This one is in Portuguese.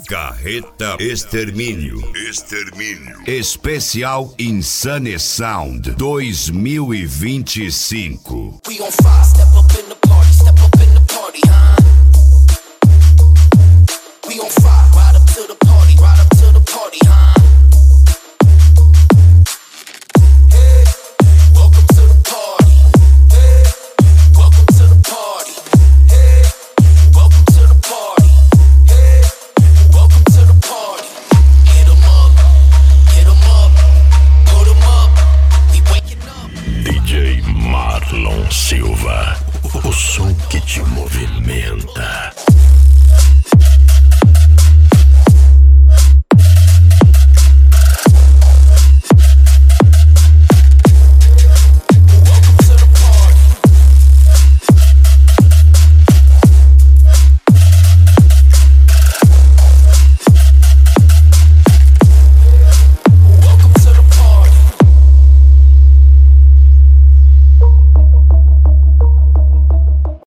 Carreta Extermínio. Especial Insane Sound 2025. We on fire, step up in the party, huh? We on fire.